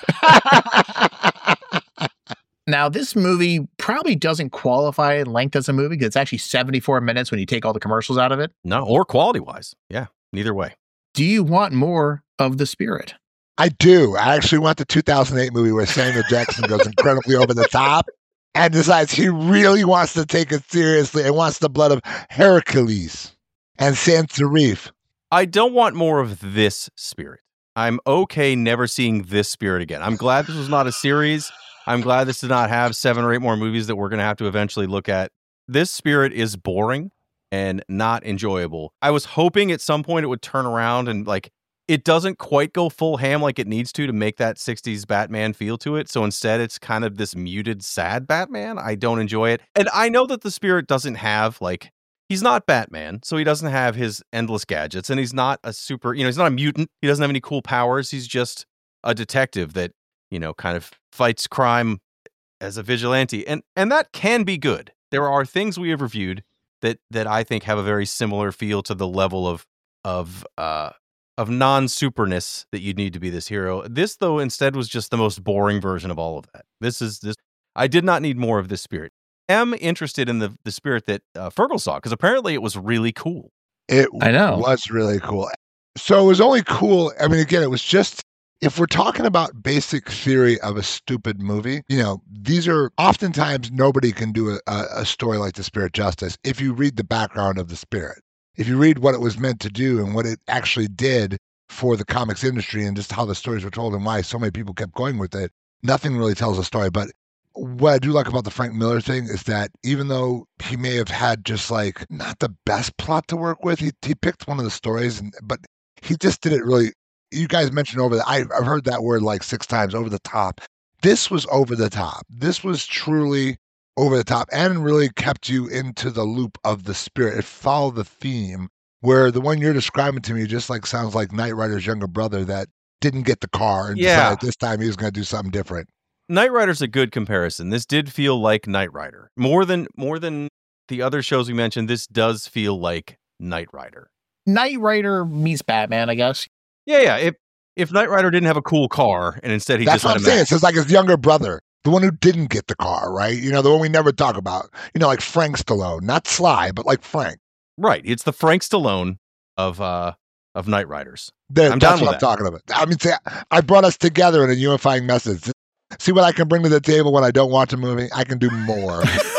Now, this movie probably doesn't qualify in length as a movie because it's actually seventy-four minutes when you take all the commercials out of it. No, or quality wise. Yeah, neither way. Do you want more of the spirit? I do. I actually want the two thousand eight movie where Samuel Jackson goes incredibly over the top and decides he really wants to take it seriously and wants the blood of Hercules and Sans Serif. I don't want more of this spirit. I'm okay never seeing this spirit again. I'm glad this was not a series. I'm glad this did not have seven or eight more movies that we're going to have to eventually look at. This spirit is boring and not enjoyable. I was hoping at some point it would turn around and like, it doesn't quite go full ham like it needs to to make that sixties Batman feel to it. So instead, it's kind of this muted, sad Batman. I don't enjoy it. And I know that the spirit doesn't have like, he's not Batman, so he doesn't have his endless gadgets, and he's not a super, you know, he's not a mutant. He doesn't have any cool powers. He's just a detective that, you know, kind of fights crime as a vigilante. And and that can be good. There are things we have reviewed that that I think have a very similar feel to the level of of uh of non-superness that you'd need to be this hero. This, though, instead was just the most boring version of all of that. This is this. I did not need more of this spirit. Am interested in the the spirit that uh, Fergal saw because apparently it was really cool. It I know. was really cool. So it was only cool. I mean, again, it was just, if we're talking about basic theory of a stupid movie, you know, these are oftentimes nobody can do a, a story like The Spirit justice if you read the background of the spirit. If you read what it was meant to do and what it actually did for the comics industry and just how the stories were told and why so many people kept going with it, nothing really tells a story. But what I do like about the Frank Miller thing is that even though he may have had just like not the best plot to work with, he he picked one of the stories, and but he just did it really. You guys mentioned over the, I've I've heard that word like six times, over the top. This was over the top. This was truly over the top and really kept you into the loop of the spirit. It followed the theme, where the one you're describing to me just like sounds like Knight Rider's younger brother that didn't get the car and Yeah. decided this time he was going to do something different. Knight Rider's a good comparison. This did feel like Knight Rider. More than more than the other shows we mentioned, this does feel like Knight Rider. Knight Rider meets Batman, I guess. Yeah, yeah. If if Knight Rider didn't have a cool car and instead he That's just what had I'm a saying. mask. So it's like his younger brother, the one who didn't get the car, right? You know, the one we never talk about. You know, like Frank Stallone, not Sly, but like Frank. Right. It's the Frank Stallone of uh of Knight Riders. There, I'm that's down what with I'm talking about. I mean, see, I brought us together in a unifying message. See what I can bring to the table when I don't watch a movie? I can do more.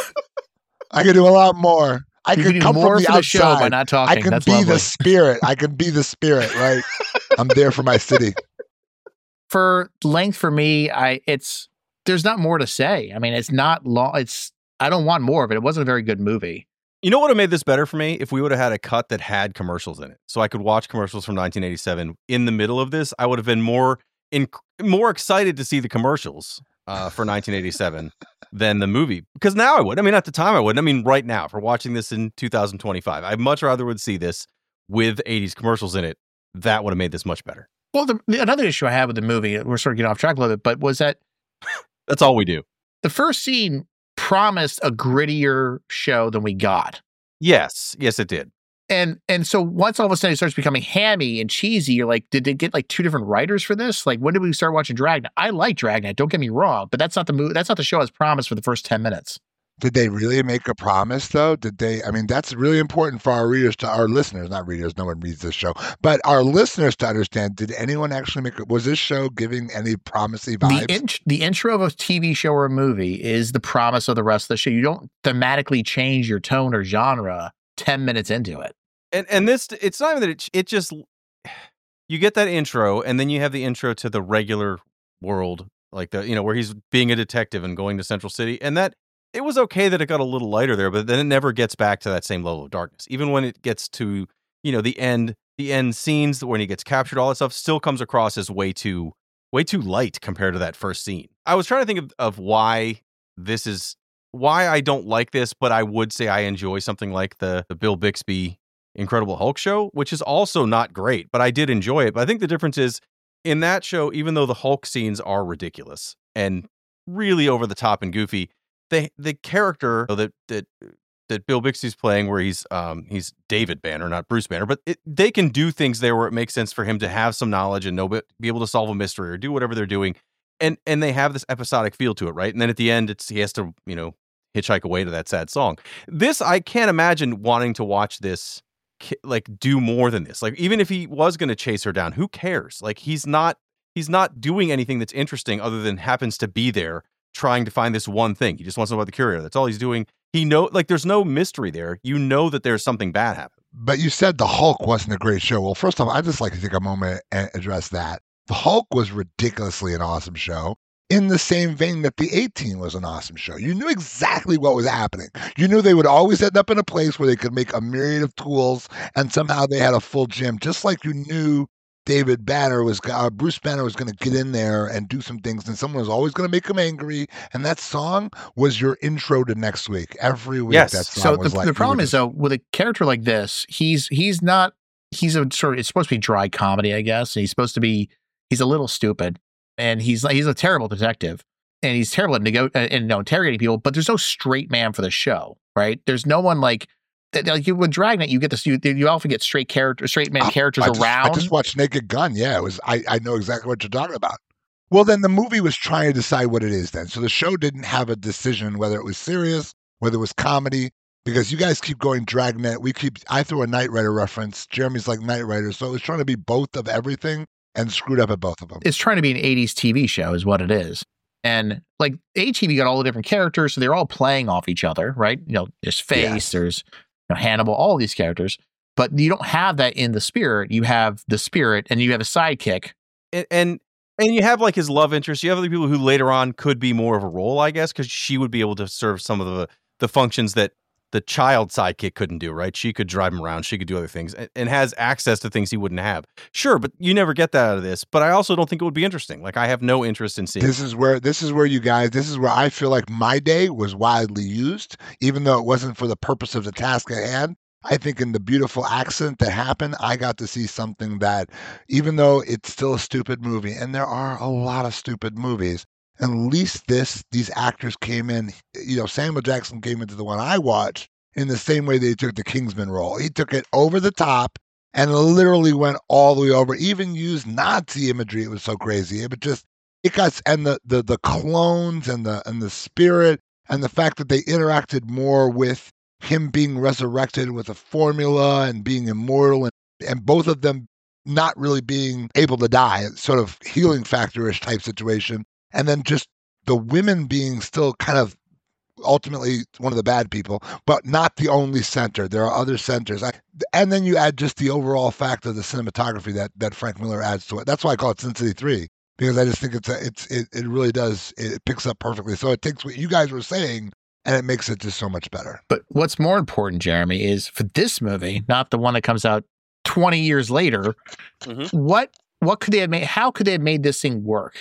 I can do a lot more. I You can do come more from the for the show by outside. not talking. I can That's be lovely. the spirit. I can be the spirit, right? I'm there for my city. For length for me, I it's there's not more to say. I mean, it's not long. It's I don't want more of it. It wasn't a very good movie. You know what would have made this better for me? If we would have had a cut that had commercials in it. So I could watch commercials from nineteen eighty-seven in the middle of this. I would have been more in more excited to see the commercials uh, for nineteen eighty-seven than the movie. Because now I would. I mean, at the time I wouldn't. I mean, right now, for watching this in two thousand twenty-five, I much rather would see this with eighties commercials in it. That would have made this much better. Well, the, the, another issue I had with the movie, we're sort of getting off track a little bit, but was that that's all we do. The first scene promised a grittier show than we got. Yes. Yes, it did. And and so once all of a sudden it starts becoming hammy and cheesy, you're like, did they get like two different writers for this? Like, when did we start watching Dragnet? I like Dragnet, don't get me wrong, but that's not the movie. That's not the show as promised for the first ten minutes. Did they really make a promise, though? Did they? I mean, that's really important for our readers, to our listeners, not readers. No one reads this show, but our listeners to understand. Did anyone actually make it? Was this show giving any promising vibes? The, in, the intro of a T V show or a movie is the promise of the rest of the show. You don't thematically change your tone or genre ten minutes into it. And and this, it's not even that it, it just, you get that intro, and then you have the intro to the regular world, like the, you know, where he's being a detective and going to Central City, and that. It was okay that it got a little lighter there, but then it never gets back to that same level of darkness. Even when it gets to, you know, the end, the end scenes when he gets captured, all that stuff still comes across as way too, way too light compared to that first scene. I was trying to think of, of why this is, why I don't like this, but I would say I enjoy something like the, the Bill Bixby Incredible Hulk show, which is also not great, but I did enjoy it. But I think the difference is in that show, even though the Hulk scenes are ridiculous and really over the top and goofy, The the character that that that Bill Bixby's playing, where he's um he's David Banner, not Bruce Banner, but it, they can do things there where it makes sense for him to have some knowledge and know, but be able to solve a mystery or do whatever they're doing, and and they have this episodic feel to it, right? And then at the end, it's he has to you know hitchhike away to that sad song. This I can't imagine wanting to watch this like do more than this. Like even if he was going to chase her down, who cares? Like he's not he's not doing anything that's interesting other than happens to be there, trying to find this one thing. He just wants to know about the curator. That's all he's doing. He know like there's no mystery there. You know that there's something bad happening. But you said the Hulk wasn't a great show. Well, first off, I'd just like to take a moment and address that. The Hulk was ridiculously an awesome show, in the same vein that the A-Team was an awesome show. You knew exactly what was happening. You knew they would always end up in a place where they could make a myriad of tools, and somehow they had a full gym, just like you knew David Banner was, uh, Bruce Banner was going to get in there and do some things, and someone was always going to make him angry. And that song was your intro to next week. Every week, yes. that song so was the, like. the problem just, is though, with a character like this, he's he's not he's a sort of it's supposed to be dry comedy, I guess. And he's supposed to be he's a little stupid, and he's he's a terrible detective, and he's terrible at nego- and you know, interrogating people. But there's no straight man for the show, right? There's no one like. Like with Dragnet, you get this. You, you often get straight characters, straight man characters I just, around. I just watched Naked Gun. Yeah, it was. I, I know exactly what you're talking about. Well, then the movie was trying to decide what it is. Then, so the show didn't have a decision whether it was serious, whether it was comedy. Because you guys keep going Dragnet, we keep. I threw a Knight Rider reference. Jeremy's like Knight Rider, so it was trying to be both of everything and screwed up at both of them. It's trying to be an eighties T V show, is what it is. And like A T V got all the different characters, so they're all playing off each other, right? You know, there's Face, Yes. there's you know, Hannibal, all these characters, but you don't have that in the Spirit. You have the Spirit, and you have a sidekick. And, and and you have like his love interest. You have other people who later on could be more of a role, I guess, because she would be able to serve some of the the functions that the child sidekick couldn't do, right? She could drive him around. She could do other things and, and has access to things he wouldn't have. Sure, but you never get that out of this. But I also don't think it would be interesting. Like, I have no interest in seeing This is where this is where you guys. This is where I feel like My Day was widely used, even though it wasn't for the purpose of the task at hand. I think in the beautiful accent that happened, I got to see something that, even though it's still a stupid movie, and there are a lot of stupid movies, at least this these actors came in. You know, Samuel Jackson came into the one I watched in the same way they took the Kingsman role. He took it over the top and literally went all the way over. Even used Nazi imagery. It was so crazy. It just it got and the the the clones and the and the spirit and the fact that they interacted more with him being resurrected with a formula and being immortal, and, and both of them not really being able to die, sort of healing factor-ish type situation. And then just the women being still kind of ultimately one of the bad people, but not the only center. There are other centers. I, and then you add just the overall fact of the cinematography that, that Frank Miller adds to it. That's why I call it Sin City three, because I just think it's a, it's it, it really does, it picks up perfectly. So it takes what you guys were saying and it makes it just so much better. But what's more important, Jeremy, is for this movie, not the one that comes out twenty years later, Mm-hmm. what what could they have made? How could they have made this thing work?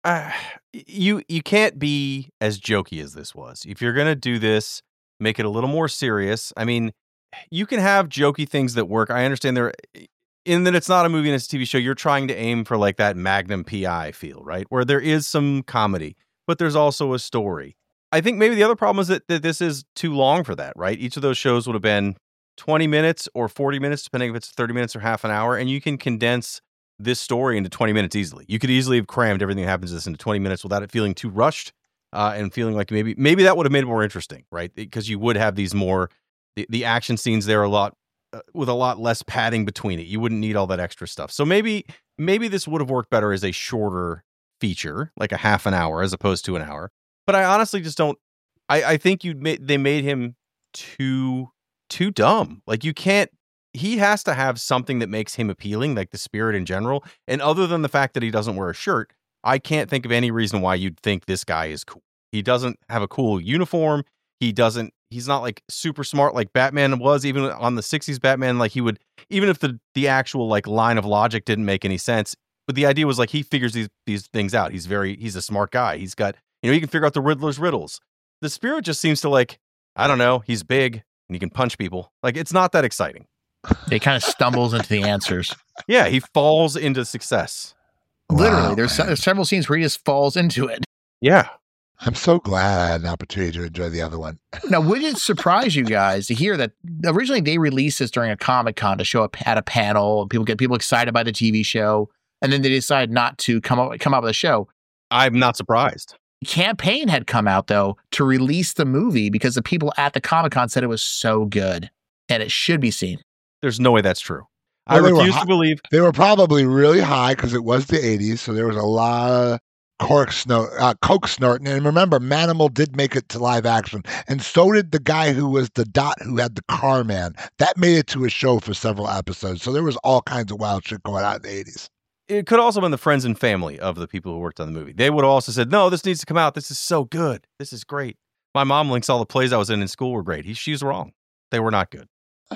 Uh, you you can't be as jokey as this was. If you're gonna do this, make it a little more serious. I mean, you can have jokey things that work. I understand there, in that it's not a movie and it's a T V show. You're trying to aim for like that Magnum P I feel, right? Where there is some comedy, but there's also a story. I think maybe the other problem is that, that this is too long for that, right? Each of those shows would have been twenty minutes or forty minutes, depending if it's thirty minutes or half an hour, and you can condense this story into twenty minutes easily. You could easily have crammed everything that happens to this into twenty minutes without it feeling too rushed uh, and feeling like maybe maybe that would have made it more interesting, right? Because you would have these more, the, the action scenes there a lot, uh, with a lot less padding between it. You wouldn't need all that extra stuff. So maybe maybe this would have worked better as a shorter feature, like a half an hour as opposed to an hour. But I honestly just don't, I, I think you made they made him too, too dumb. Like you can't, he has to have something that makes him appealing, like the spirit in general. And other than the fact that he doesn't wear a shirt, I can't think of any reason why you'd think this guy is cool. He doesn't have a cool uniform. He doesn't, he's not like super smart like Batman was, even on the sixties Batman. Like he would, even if the, the actual like line of logic didn't make any sense, but the idea was like, he figures these, these things out. He's very, he's a smart guy. He's got, you know, he can figure out the Riddler's riddles. The spirit just seems to like, I don't know, he's big and he can punch people. Like, it's not that exciting. It kind of stumbles into the answers. Yeah, he falls into success. Literally, Wow, there's, man. there's several scenes where he just falls into it. Yeah. I'm so glad I had an opportunity to enjoy the other one. Now, would it surprise you guys to hear that originally they released this during a Comic-Con to show up at a panel and people get people excited by the T V show, and then they decide not to come up come up with a show. I'm not surprised. Campaign had come out though to release the movie because the people at the Comic-Con said it was so good and it should be seen. There's no way that's true. Well, I they were refuse hot- to believe. They were probably really high because it was the eighties, so there was a lot of cork snort, uh, coke snorting. And remember, Manimal did make it to live action, and so did the guy who was the Dot who had the car man. That made it to a show for several episodes. So there was all kinds of wild shit going on in the eighties. It could also have been the friends and family of the people who worked on the movie. They would have also said, no, this needs to come out. This is so good. This is great. My mom thinks all the plays I was in in school were great. He, she's wrong. They were not good.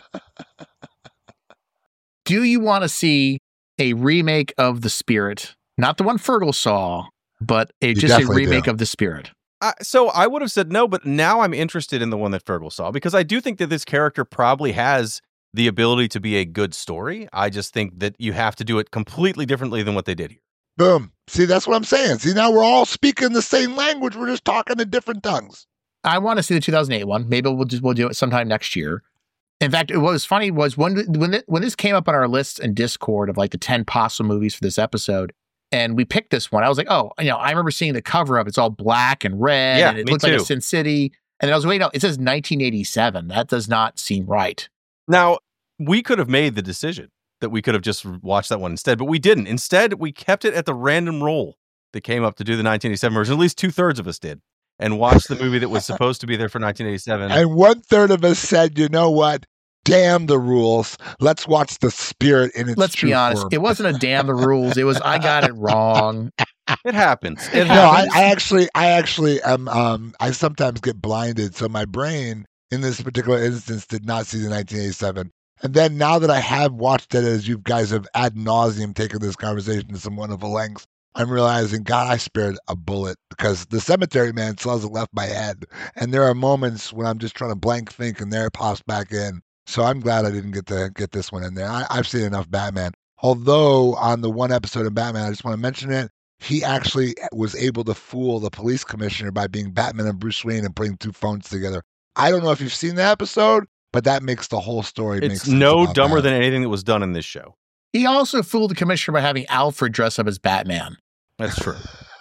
Do you want to see a remake of The Spirit? Not the one Fergal saw, but a, You just a definitely remake do. of The Spirit. Uh, so I would have said no, but now I'm interested in the one that Fergal saw because I do think that this character probably has the ability to be a good story. I just think that you have to do it completely differently than what they did here. Boom. See, that's what I'm saying. See, now we're all speaking the same language. We're just talking in different tongues. I want to see the two thousand eight one. Maybe we'll just we'll do it sometime next year. In fact, what was funny was when when it, when this came up on our list in Discord of like the ten possible movies for this episode, and we picked this one. I was like, oh, you know, I remember seeing the cover of it. It's all black and red, Yeah, and it me looked like a too. Sin City. And then I was waiting, no, it says nineteen eighty-seven. That does not seem right. Now, we could have made the decision that we could have just watched that one instead, but we didn't. Instead, we kept it at the random roll that came up to do the nineteen eighty-seven version. At least two thirds of us did, and watched the movie that was supposed to be there for nineteen eighty-seven. And one third of us said, you know what? Damn the rules. Let's watch The Spirit in its Let's true be honest. form. It wasn't a damn the rules. It was I got it wrong. It happens. It No, I, happens. I actually, I actually am. Um, I sometimes get blinded, so my brain, in this particular instance, did not see the nineteen eighty-seven. And then now that I have watched it, as you guys have ad nauseum taken this conversation to some wonderful lengths, I'm realizing, God, I spared a bullet because the Cemetery Man still hasn't left my head. And there are moments when I'm just trying to blank think, and there it pops back in. So I'm glad I didn't get to get this one in there. I, I've seen enough Batman. Although on the one episode of Batman, I just want to mention it, he actually was able to fool the police commissioner by being Batman and Bruce Wayne and putting two phones together. I don't know if you've seen the episode, but that makes the whole story make It's sense no about dumber that. than anything that was done in this show. He also fooled the commissioner by having Alfred dress up as Batman. That's true.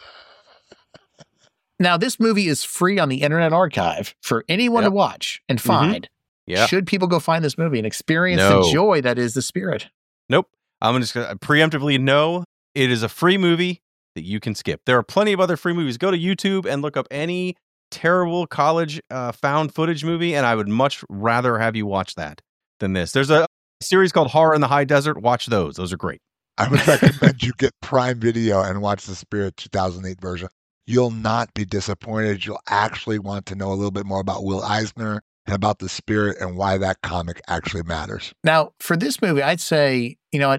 Now, this movie is free on the Internet Archive for anyone Yep. to watch and Mhm. find. Yeah. Should people go find this movie and experience No. the joy that is The Spirit? Nope. I'm just going to preemptively no. It is a free movie that you can skip. There are plenty of other free movies. Go to YouTube and look up any terrible college uh, found footage movie, and I would much rather have you watch that than this. There's a series called Horror in the High Desert. Watch those. Those are great. I would recommend you get Prime Video and watch the Spirit two thousand eight version. You'll not be disappointed. You'll actually want to know a little bit more about Will Eisner and about the Spirit and why that comic actually matters. Now, for this movie, I'd say, you know what?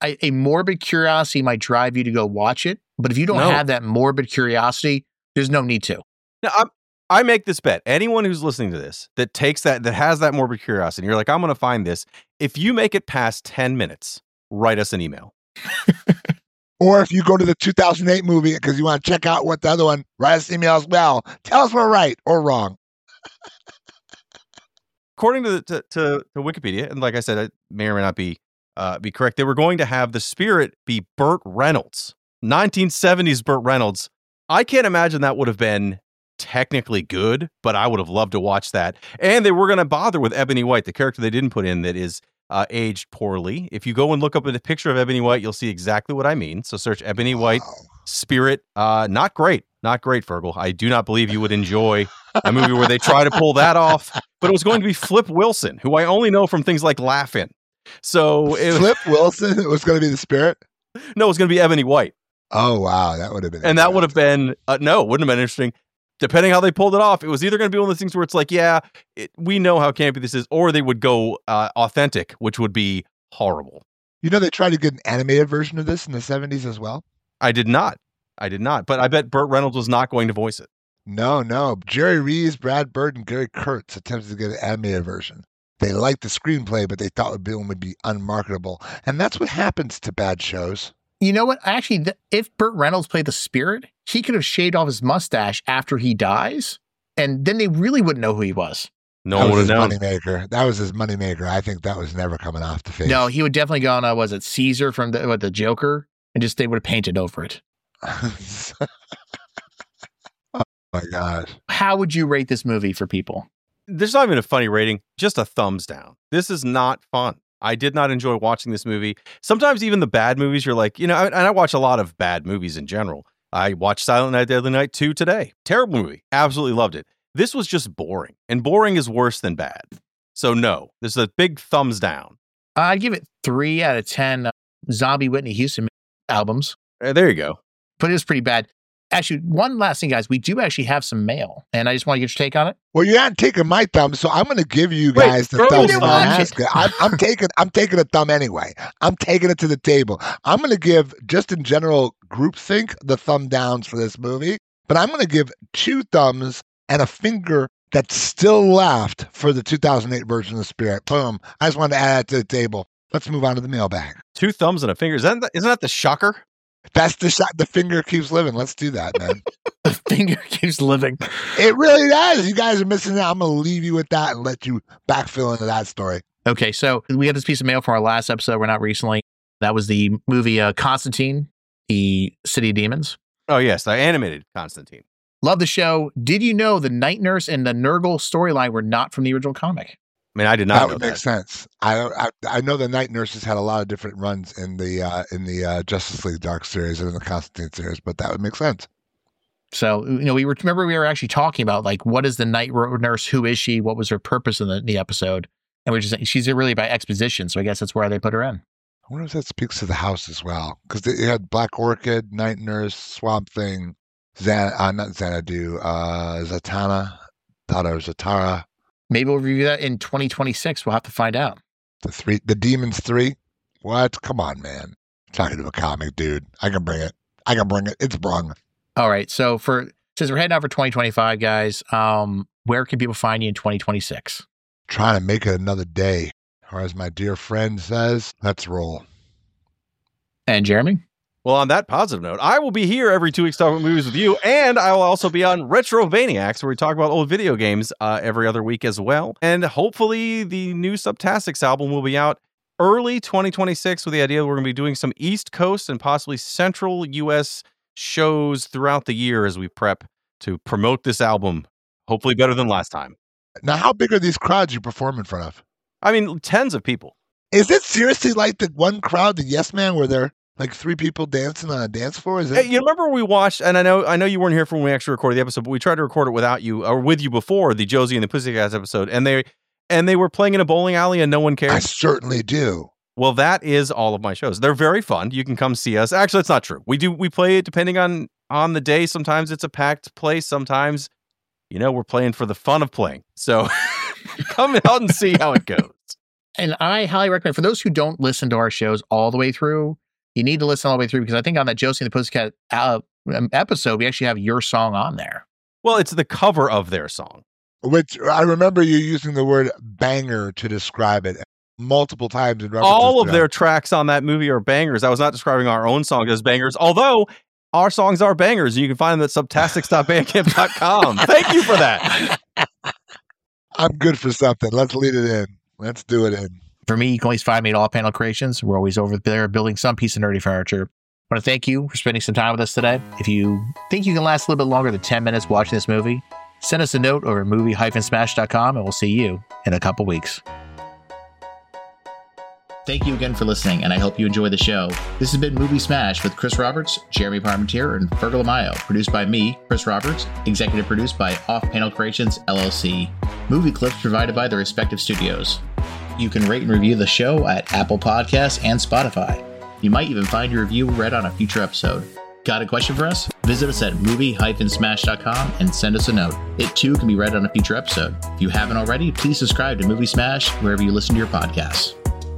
a, a morbid curiosity might drive you to go watch it. But if you don't No. have that morbid curiosity, there's no need to. Now, I'm, I make this bet. Anyone who's listening to this that takes that, that has that morbid curiosity, you're like, I'm going to find this. If you make it past ten minutes, write us an email. Or if you go to the two thousand eight movie because you want to check out what the other one, write us an email as well. Tell us we're right or wrong. According to, the, to, to, to Wikipedia, and like I said, it may or may not be uh, be correct, they were going to have the spirit be Burt Reynolds. nineteen seventies Burt Reynolds. I can't imagine that would have been technically good, but I would have loved to watch that. And they were going to bother with Ebony White, the character they didn't put in that is uh, aged poorly. If you go and look up a picture of Ebony White, you'll see exactly what I mean. So search Ebony White Wow. Spirit. Uh, not great. Not great, Fergal. I do not believe you would enjoy a movie where they try to pull that off. But it was going to be Flip Wilson, who I only know from things like Laugh-In. So it, Flip Wilson it was going to be the spirit? no, it was going to be Ebony White. Oh, wow. That would have been And that would have been, uh, no, it wouldn't have been interesting. Depending how they pulled it off, it was either going to be one of those things where it's like, yeah, it, we know how campy this is, or they would go uh, authentic, which would be horrible. You know, they tried to get an animated version of this in the seventies as well? I did not. I did not. But I bet Burt Reynolds was not going to voice it. No, no. Jerry Reeves, Brad Bird, and Gary Kurtz attempted to get an animated version. They liked the screenplay, but they thought the film would be unmarketable. And that's what happens to bad shows. You know what? Actually, th- if Burt Reynolds played the spirit, he could have shaved off his mustache after he dies, and then they really wouldn't know who he was. No that one would was have his known. moneymaker. That was his moneymaker. I think that was never coming off the face. No, he would definitely go on, uh, was it Caesar from the, what, the Joker? And just they would have painted over it. Oh my gosh. How would you rate this movie for people? There's not even a funny rating, just a thumbs down. This is not fun. I did not enjoy watching this movie. Sometimes even the bad movies, you're like, you know, and I watch a lot of bad movies in general. I watched Silent Night, Deadly Night two today. Terrible movie. Absolutely loved it. This was just boring, and boring is worse than bad. So no, this is a big thumbs down. I'd give it three out of ten uh, Zombie Whitney Houston albums, Uh, there you go. but it was pretty bad. Actually, one last thing, guys. We do actually have some mail, and I just want to get your take on it. Well, you're not taking my thumb, so I'm going to give you Wait, guys the Fergal thumb. didn't when I watch ask it. I'm, I'm taking, I'm taking a thumb anyway. I'm taking it to the table. I'm going to give, just in general groupthink, the thumb downs for this movie. But I'm going to give two thumbs and a finger that's still left for the two thousand eight version of Spirit. Boom! I just wanted to add that to the table. Let's move on to the mailbag. Two thumbs and a finger. Isn't that, isn't that the shocker? That's the shot. The finger keeps living. Let's do that, man. The finger keeps living. It really does. You guys are missing out. I'm going to leave you with that and let you backfill into that story. Okay, so we had this piece of mail from our last episode. We're not recently. That was the movie uh, Constantine, the City of Demons. Oh, yes, the animated Constantine. Love the show. Did you know the Night Nurse and the Nurgle storyline were not from the original comic? I mean, I did That not know would make that. sense. I, I I know the Night Nurses had a lot of different runs in the uh, in the uh, Justice League Dark series and in the Constantine series, but that would make sense. So, you know, we were, remember we were actually talking about, like, what is the Night Nurse? Who is she? What was her purpose in the, the episode? And we we're just saying, she's really by exposition. So I guess that's where they put her in. I wonder if that speaks to the house as well, because they had Black Orchid, Night Nurse, Swamp Thing, Zan, uh, not Xanadu, uh, Zatanna, thought it was Zatara, Maybe we'll review that in twenty twenty-six. We'll have to find out. the three, the Demons three. What? Come on, man! Talking to a comic, dude. I can bring it. I can bring it. It's brung. All right. So for since we're heading out for twenty twenty-five, guys, um, where can people find you in twenty twenty-six? Trying to make it another day, or as my dear friend says, let's roll. And Jeremy? Well, on that positive note, I will be here every two weeks talking about movies with you, and I will also be on Retrovaniacs, where we talk about old video games uh, every other week as well. And hopefully the new Subtastics album will be out early twenty twenty-six, with the idea that we're going to be doing some East Coast and possibly Central U S shows throughout the year as we prep to promote this album, hopefully better than last time. Now, how big are these crowds you perform in front of? I mean, tens of people. Is it seriously like the one crowd, the Yes Man, where they're like three people dancing on a dance floor? Is Hey, it? you remember we watched, and I know I know you weren't here for when we actually recorded the episode, but we tried to record it without you or with you before the Josie and the Pussycats episode, and they and they were playing in a bowling alley and no one cared. I certainly do. Well, that is all of my shows. They're very fun. You can come see us. Actually, it's not true. We do we play it depending on on the day. Sometimes it's a packed place. Sometimes, you know, we're playing for the fun of playing. So come out and see how it goes. And I highly recommend, for those who don't listen to our shows all the way through, you need to listen all the way through, because I think on that Josie and the Pussycat uh, episode, we actually have your song on there. Well, it's the cover of their song. Which I remember you using the word banger to describe it multiple times in references All of to their that. tracks on that movie are bangers. I was not describing our own songs as bangers, although our songs are bangers. And you can find them at subtastics dot bandcamp dot com. Thank you for that. I'm good for something. Let's lead it in. Let's do it in. For me, you can always find me at All Panel Creations. We're always over there building some piece of nerdy furniture. I want to thank you for spending some time with us today. If you think you can last a little bit longer than ten minutes watching this movie, send us a note over at movie dash smash dot com, and we'll see you in a couple weeks. Thank you again for listening, and I hope you enjoy the show. This has been Movie Smash with Chris Roberts, Jeremy Parmentier, and Fergal Amayo. Produced by me, Chris Roberts. Executive produced by Off Panel Creations, L L C. Movie clips provided by the respective studios. You can rate and review the show at Apple Podcasts and Spotify. You might even find your review read on a future episode. Got a question for us? Visit us at movie dash smash dot com and send us a note. It too can be read on a future episode. If you haven't already, please subscribe to Movie Smash wherever you listen to your podcasts.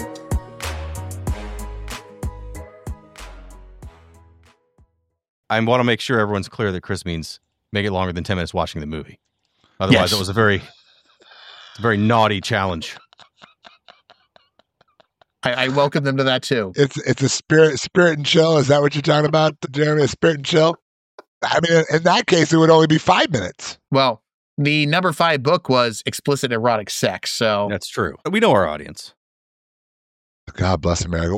I want to make sure everyone's clear that Chris means make it longer than ten minutes watching the movie. Otherwise, Yes. it was a very, it's a very naughty challenge. I, I welcome them to that too. It's it's a spirit spirit and chill. Is that what you're talking about, Jeremy? A spirit and chill? I mean, in that case, it would only be five minutes. Well, the number five book was explicit erotic sex, so That's true. We know our audience. God bless America.